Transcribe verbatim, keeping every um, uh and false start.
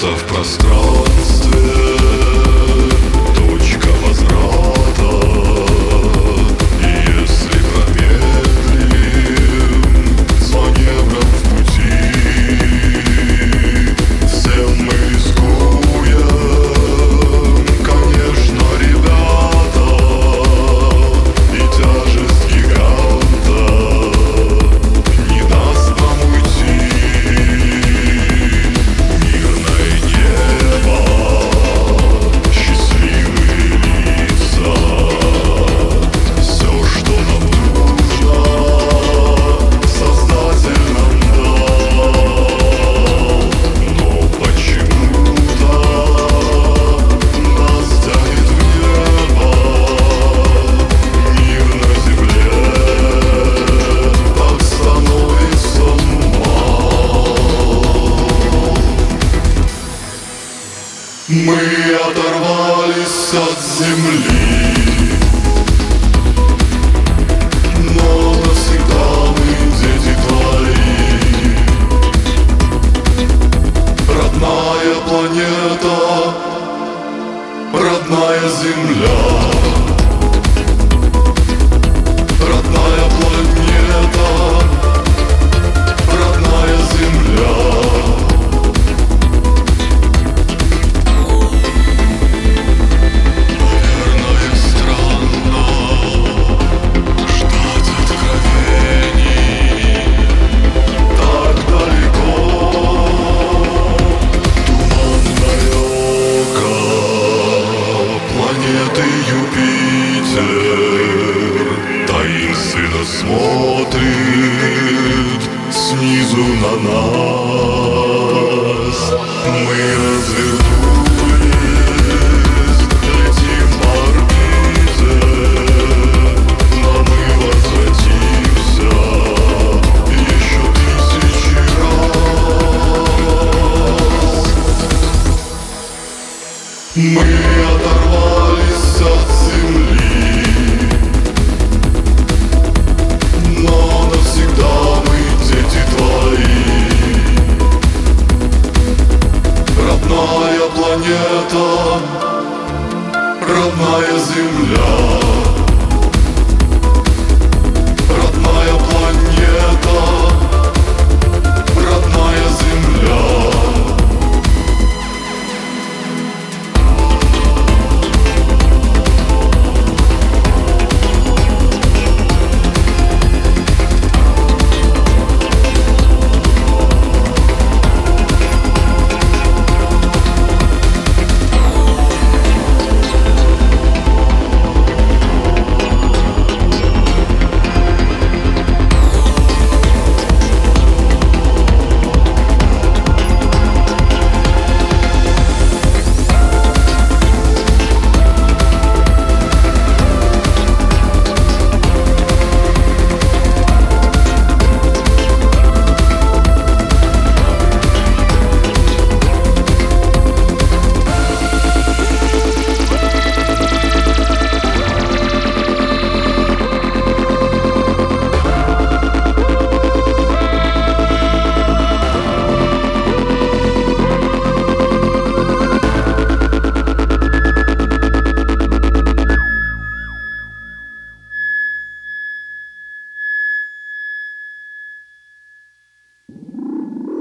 Где-то в пространстве точка возврата, и если промедлим с маневром в пути, все мы рискуем, конечно, ребята, и тяжесть гиганта не даст нам уйти. Мирное небо, счастливые лица, все, что нам нужно, Создатель нам дал. Но почему-то нас тянет в небо. Мир на земле так становится мал. Мы оторвались от земли, но навсегда мы дети твои. Родная планета, родная земля, родная планета, родная земля. Наверное, странно ждать откровений так далеко. Туманное око планеты Юпитер таинственно смотрит снизу на нас. Мы развернулись